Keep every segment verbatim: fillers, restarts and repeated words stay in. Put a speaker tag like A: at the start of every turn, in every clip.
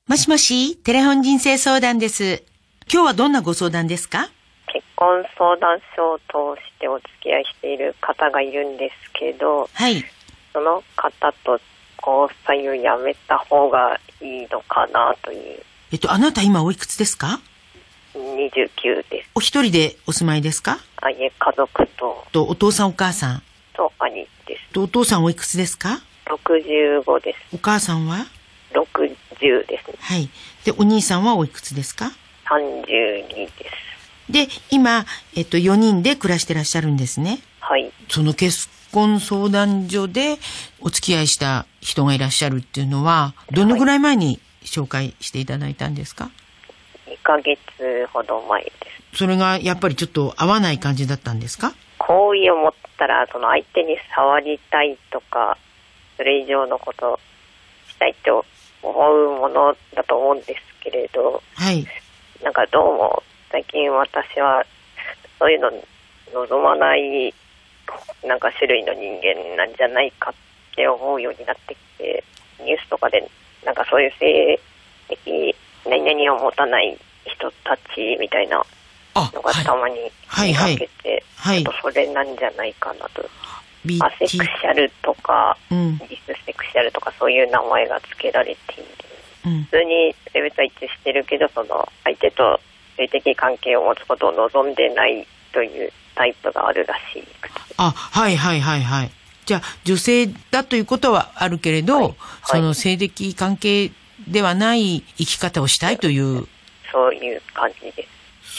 A: もしもし、テレフォン人生相談です。今日はどんなご相談ですか？
B: 結婚相談所を通してお付き合いしている方がいるんですけど、
A: はい。
B: その方と交際をやめた方がいいのかなという。
A: えっと、あなた今おいくつですか？
B: にじゅうきゅうです。
A: お一人でお住まいですか？
B: あ、いえ、家族と、
A: と、お父さんお母さん。
B: と兄です。
A: と、お父さんおいくつですか？
B: ろくじゅうごです。
A: お母さんは？
B: ろくじゅうですね。
A: はい。で、お兄さんはおいくつですか？
B: さんじゅうにです。
A: で、今、えっと、よにんで暮らしてらっしゃるんですね。
B: はい。
A: その結婚相談所でお付き合いした人がいらっしゃるっていうのは、どのぐらい前に紹介していただいたんですか？
B: にかげつほど前です。
A: それがやっぱりちょっと合わない感じだったんですか？
B: 好意を持ったら、その相手に触りたいとか、それ以上のことをしたいと思うものだと思うんですけれど、
A: はい。
B: なんかどうも最近私はそういうの望まないなんか種類の人間なんじゃないかって思うようになってきて、ニュースとかでなんかそういう性的何々を持たない人たちみたいなのがたまに見かけて、
A: はいはいはい、
B: ちょっとそれなんじゃないかなと。
A: ビ
B: アセクシャルとか、
A: うん、
B: ディスセクシャルとかそういう名前が付けられている、うん、普通に性別は一致してるけど、その相手と性的関係を持つことを望んでないというタイプがあるらしい。
A: あ、はいはいはいはい。じゃあ女性だということはあるけれど、はいはい、その性的関係ではない生き方をしたいという、
B: そういう感じです。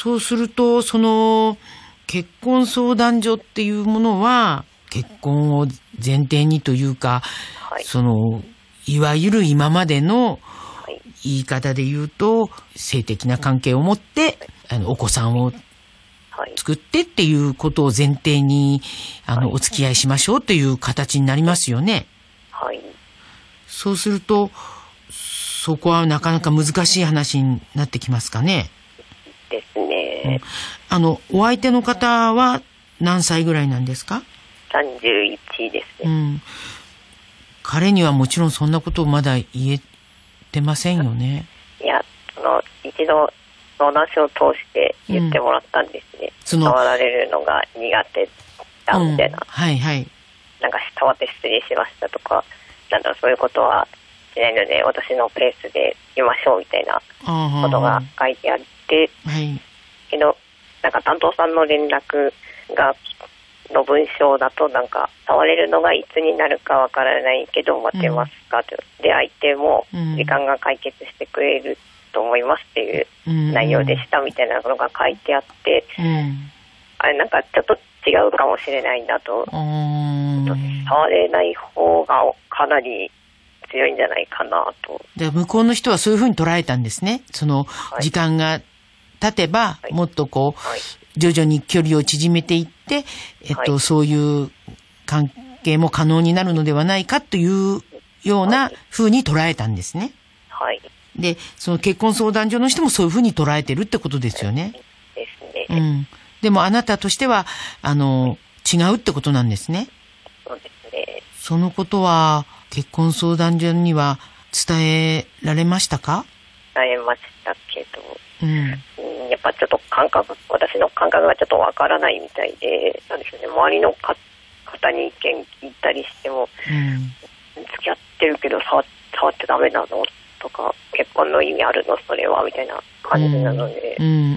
A: そうすると、その結婚相談所っていうものは結婚を前提にというか、はい、そのいわゆる今までの言い方で言うと性的な関係を持って、はい、あのお子さんを作ってっていうことを前提にあの、はい、お付き合いしましょうという形になりますよね。
B: はい。
A: そうするとそこはなかなか難しい話になってきますかね。
B: ですね。
A: うん、あのお相手の方は何歳ぐらいなんですか？
B: さんじゅういちですね。
A: うん。彼にはもちろんそんなことをまだ言えてませんよね。
B: いや、その一度相談所を通して言ってもらったんですね。うん、触られるのが苦手だみたいな、うん、
A: はいはい。
B: なんか触って失礼しましたとか、なんだろう、そういうことはしないので私のペースで言いましょうみたいなことが書いてあって、
A: はい、
B: けどなんか担当さんの連絡がの文章だと、なんか触れるのがいつになるかわからないけど待てますかと、うん、で相手も時間が解決してくれると思いますっていう内容でしたみたいなのが書いてあって、うん、あれなんかちょっと違うかもしれないなと、うん、触れない方がかなり強いんじゃないかなと。
A: で向こうの人はそういうふうに捉えたんですね。その時間が経てば、はい、もっとこう、はい、徐々に距離を縮めていって、えっと、はい、そういう関係も可能になるのではないかというような風に捉えたんですね。
B: はい。
A: で、その結婚相談所の人もそういう風に捉えてるってことですよね。
B: ですね。
A: うん。でもあなたとしては、あの、違うってことなんですね。
B: そうですね。
A: そのことは結婚相談所には伝えられましたか？
B: 伝えましたけど、
A: うん、
B: やっぱちょっと感覚、私の感覚がちょっとわからないみたいで、なんですよね、周りのか方に意見聞いたりしても、うん、付き合ってるけど触、触ってダメなのとか、結婚の意味あるのそれはみたいな感じなので、
A: うんうんうん、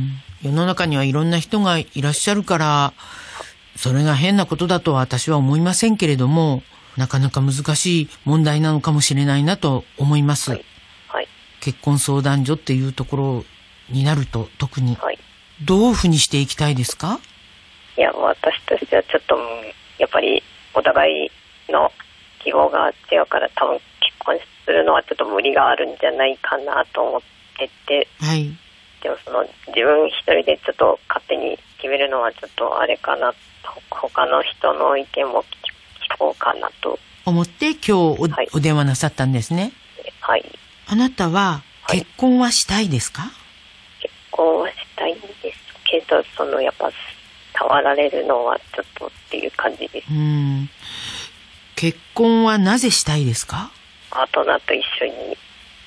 A: 世の中にはいろんな人がいらっしゃるからそれが変なことだとは私は思いませんけれども、なかなか難しい問題なのかもしれないなと思います、
B: はいはい、結
A: 婚相談所っていうところになると特に、はい、どういうふうにしていきたいですか？
B: いや、私としてはちょっとやっぱりお互いの希望が違うから多分結婚するのはちょっと無理があるんじゃないかなと思ってて、
A: はい、
B: でもその自分一人でちょっと勝手に決めるのはちょっとあれかなと、他の人の意見も聞こうかなと
A: 思って今日 お,、はい、お電話なさったんですね。
B: はい。
A: あなたは結婚はしたいですか？はい、
B: 結婚はしたいんですけど、そのやっぱ触られるのはちょっとっていう感じです。
A: うん。結婚はなぜしたいですか？
B: パートナーと一緒に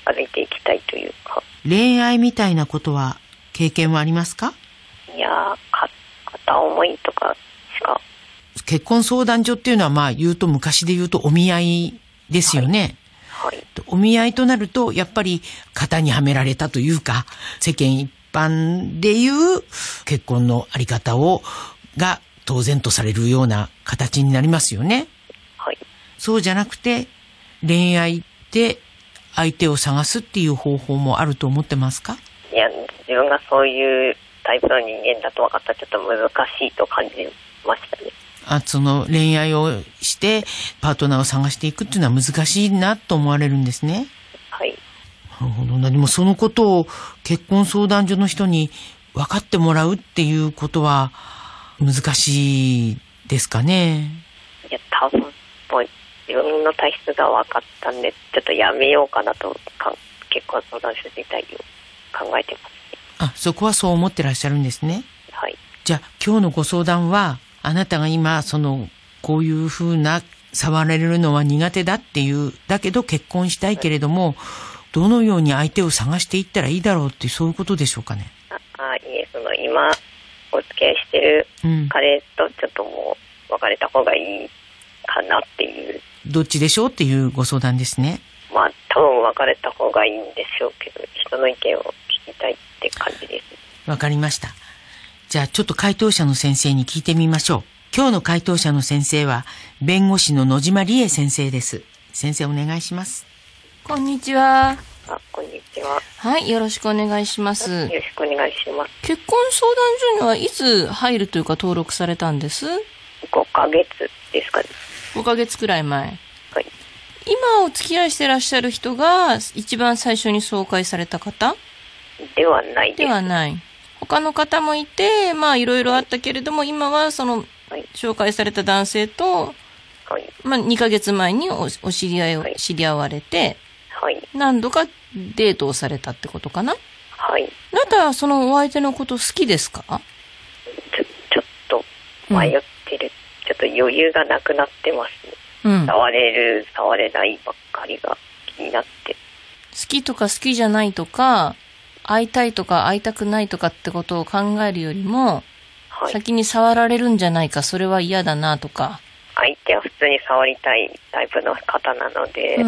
B: 歩いていきたいというか。
A: 恋愛みたいなことは経験はありますか？
B: いやー、か片思いとかしか。
A: 結婚相談所っていうのはまあ言うと昔で言うとお見合いですよね。
B: はい。はい、
A: お見合いとなるとやっぱり型にはめられたというか、世間一般でいう結婚のあり方をが当然とされるような形になりますよね。
B: はい。
A: そうじゃなくて恋愛で相手を探すっていう方法もあると思ってますか？
B: いや、自分がそういうタイプの人間だと分かったらちょっと難しいと感じましたね。
A: あ、その恋愛をしてパートナーを探していくっていうのは難しいなと思われるんですね。
B: はい。
A: なるほどな。でもそのことを結婚相談所の人に分かってもらうっていうことは難しいですかね。
B: いや、多分もう自分の体質が分かったんで、ちょっとやめようかなとか結婚相談所自体を考えてます。
A: あ、そこはそう思ってらっしゃるんですね。
B: はい。
A: じゃあ今日のご相談は、あなたが今そのこういうふうな触られるのは苦手だっていう、だけど結婚したいけれども、はい、どのように相手を探していったらいいだろうって、そういうことでしょうかね。
B: ああ、いえ、その今お付き合いしてる彼とちょっともう別れた方がいいかなっていう、
A: うん、どっちでしょうっていうご相談ですね。
B: まあ多分別れた方がいいんでしょうけど、人の意見を聞きたいって感じです。
A: わかりました。じゃあちょっと回答者の先生に聞いてみましょう。今日の回答者の先生は弁護士の野島理恵先生です。先生お願いします。
C: こんにちは。
B: あ、こんにちは。
C: はい、よろしくお願いします。
B: よろしくお願いします。
C: 結婚相談所にはいつ入るというか登録されたんです？
B: ごかげつですかね。
C: ごかげつくらい前。
B: はい。
C: 今お付き合いしてらっしゃる人が一番最初に紹介された方？
B: ではないです。
C: ではない。他の方もいて、まあいろいろあったけれども、今はその、はい、紹介された男性と、はい、まあにかげつまえに お, お知り合いを、はい、知り合われて、はい、何度かデートをされたってことかな？
B: はい。
C: あなたはそのお相手のこと好きですか？
B: ちょ、ちょっと迷ってる、うん。ちょっと余裕がなくなってますね。うん。触れる、触れないばっかりが気になって。
C: 好きとか好きじゃないとか、会いたいとか会いたくないとかってことを考えるよりも、はい、先に触られるんじゃないか、それは嫌だなとか。
B: 相手は普通に触りたいタイプの方なので、うん、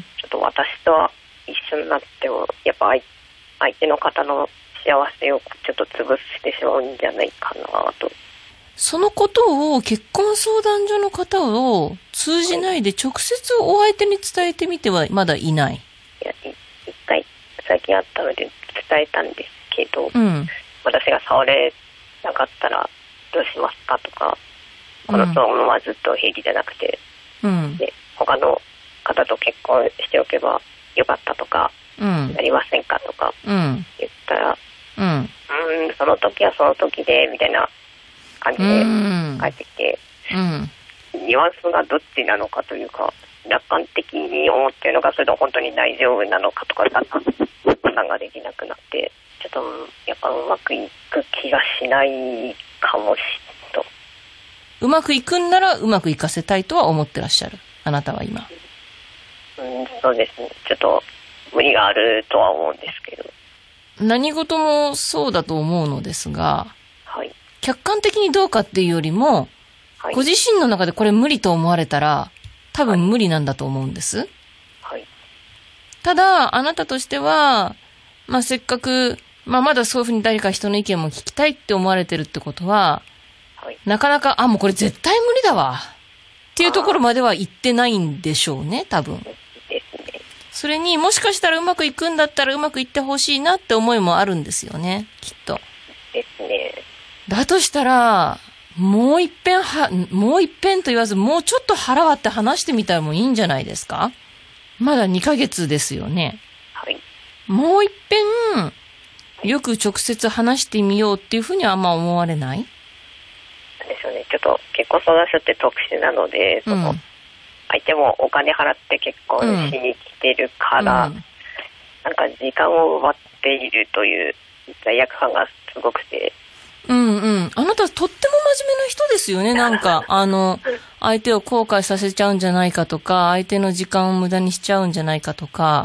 B: ちょっと私とは一緒になってもやっぱ相手の方の幸せをちょっと潰してしまうんじゃないかなと。
C: そのことを結婚相談所の方を通じないで直接お相手に伝えてみてはまだいない？い
B: や、一回最近あったので伝えたんですけど、うん、私が触れなかったらどうしますかとか、この人はずっと平気じゃなくて、うん、で他の方と結婚しておけばよかったとか、うん、なりませんかとか言ったら、うん、うーんその時はその時でみたいな感じで帰ってきて、うんうん、ニュアンスがどっちなのかというか、楽観的に思っているのか、それとも本当に大丈夫なのかとか判断ができなくなって、ちょっとやっぱうまくいく気がしないかもしれないと。
C: うまくいくんならうまくいかせたいとは思ってらっしゃる、あなたは今。
B: うん、そうですね。ちょっと無理があるとは思うんですけど。
C: 何事もそうだと思うのですが、
B: はい、
C: 客観的にどうかっていうよりも、はい、ご自身の中でこれ無理と思われたら多分無理なんだと思うんです。
B: はい、
C: ただあなたとしては、まあ、せっかく、まあ、まだそういうふうに誰か人の意見も聞きたいって思われてるってことは、はい、なかなかあもうこれ絶対無理だわっていうところまでは言ってないんでしょうね、多分。それにもしかしたらうまくいくんだったらうまくいってほしいなって思いもあるんですよね、きっと。
B: ですね。
C: だとしたらもう一遍はもう一遍と言わずもうちょっと腹割って話してみたらもいいんじゃないですか。まだにかげつですよね。
B: はい。
C: もう一遍よく直接話してみようっていうふうにはあんま思われない？
B: ですよね。ちょっと結婚相談所って特殊なので、その、うん、相手もお金払って結婚しに来てるから、うん、なんか時間を奪っているという罪悪感がすごくて。
C: うんうん。あなたとっても真面目な人ですよね。なんか、あの、相手を後悔させちゃうんじゃないかとか、相手の時間を無駄にしちゃうんじゃないかとか、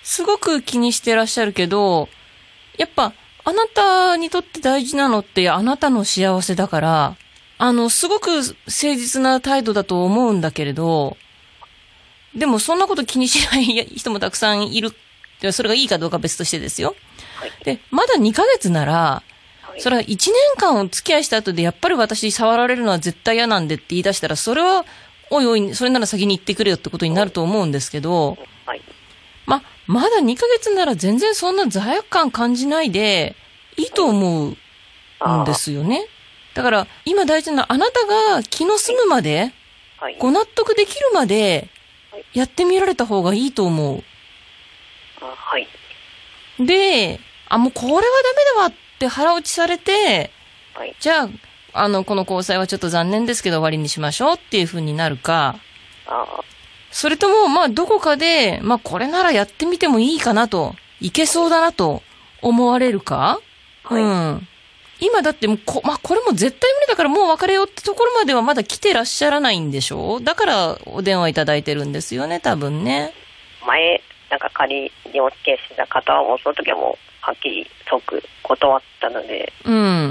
C: すごく気にしてらっしゃるけど、やっぱ、あなたにとって大事なのってあなたの幸せだから、あの、すごく誠実な態度だと思うんだけれど、でもそんなこと気にしない人もたくさんいる。それがいいかどうか別としてですよ。で、まだにかげつなら、それはいちねんかんお付き合いした後でやっぱり私触られるのは絶対嫌なんでって言い出したら、それは、おいおい、それなら先に言ってくれよってことになると思うんですけど、ま、まだにかげつなら全然そんな罪悪感感じないでいいと思うんですよね。だから今大事なのはあなたが気の済むまで、ご納得できるまでやってみられた方がいいと思う。
B: はい。
C: で、あ、もうこれはダメだわって腹落ちされて、じゃあ、あの、この交際はちょっと残念ですけど終わりにしましょうっていう風になるか、それとも、まあ、どこかで、まあ、これならやってみてもいいかなと、いけそうだなと思われるか、はい、うん。今だってもうこ、まあ、これも絶対無理だからもう別れようってところまではまだ来てらっしゃらないんでしょう？だからお電話いただいてるんですよね、多分ね。
B: 前、なんか仮にお付き合いしてた方はもうその時はもうはっきり即断ったので。
C: うん。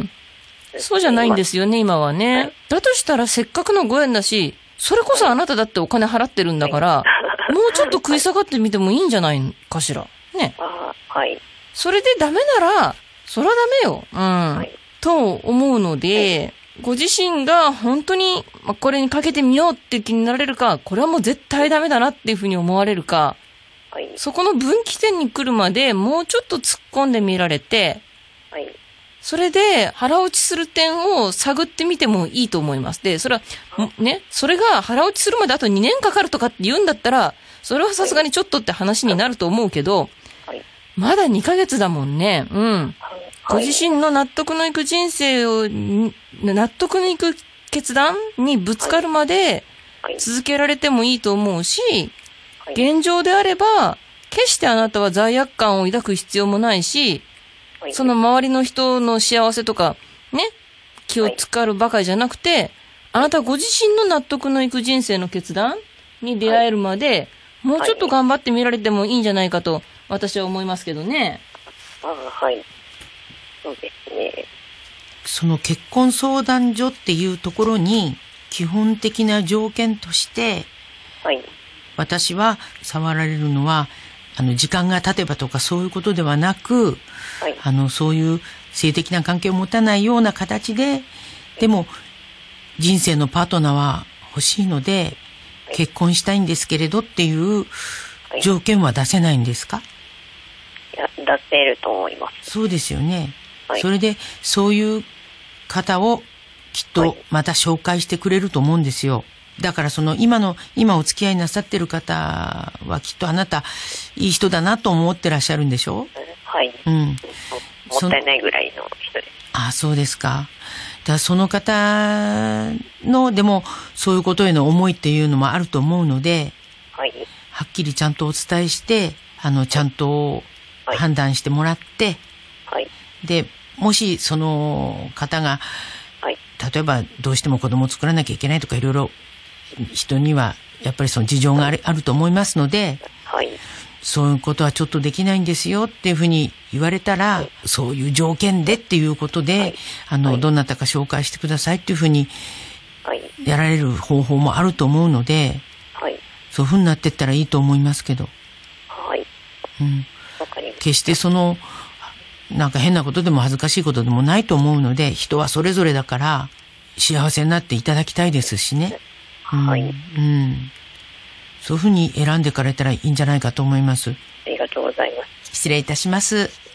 C: そうじゃないんですよね、今はね。はい、だとしたらせっかくのご縁だし、それこそあなただってお金払ってるんだから、はい、もうちょっと食い下がってみてもいいんじゃないかしら。ね。
B: あ、はい。
C: それでダメなら、それはダメよ。うん。はい、と思うので、はい、ご自身が本当にこれにかけてみようって気になれるか、これはもう絶対ダメだなっていうふうに思われるか、はい、そこの分岐点に来るまでもうちょっと突っ込んでみられて、はい、それで腹落ちする点を探ってみてもいいと思います。で、それは、ね、それが腹落ちするまであとにねんかかるとかって言うんだったら、それはさすがにちょっとって話になると思うけど、はい、まだにかげつだもんね。うん。ご自身の納得のいく人生を、納得のいく決断にぶつかるまで続けられてもいいと思うし、現状であれば、決してあなたは罪悪感を抱く必要もないし、その周りの人の幸せとか、ね、気を使うばかりじゃなくて、あなたご自身の納得のいく人生の決断に出会えるまで、もうちょっと頑張ってみられてもいいんじゃないかと、私は思いますけどね。
B: ああ、はい。そうですね。
A: その結婚相談所っていうところに基本的な条件として、はい、私は触られるのはあの時間が経てばとかそういうことではなく、はい、あのそういう性的な関係を持たないような形で、でも人生のパートナーは欲しいので結婚したいんですけれどっていう条件は出せないんですか？
B: いや、出せると思います。
A: そうですよね。はい、それでそういう方をきっとまた紹介してくれると思うんですよ。だからその今の今お付き合いなさってる方はきっとあなたいい人だなと思ってらっしゃるんでしょ？
B: はい。
A: うん。
B: もったいないぐらいの人です。
A: ああ、そうですか。だからその方のでもそういうことへの思いっていうのもあると思うので、はい。はっきりちゃんとお伝えしてあのちゃんと判断してもらって、はい。でもしその方が、はい、例えばどうしても子供を作らなきゃいけないとかいろいろ人にはやっぱりその事情がある、はい、あると思いますので、はい、そういうことはちょっとできないんですよっていうふうに言われたら、はい、そういう条件でっていうことで、はい、あの、はい、どなたか紹介してくださいっていうふうにやられる方法もあると思うので、はい、そういうふうになっていったらいいと思いますけど、はい、うん、決してそのなんか変なことでも恥ずかしいことでもないと思うので、人はそれぞれだから幸せになっていただきたいですしね。はい。うん。そういうふうに選んでかれたらいいんじゃないかと思います。
B: ありがとうございます。
A: 失礼いたします。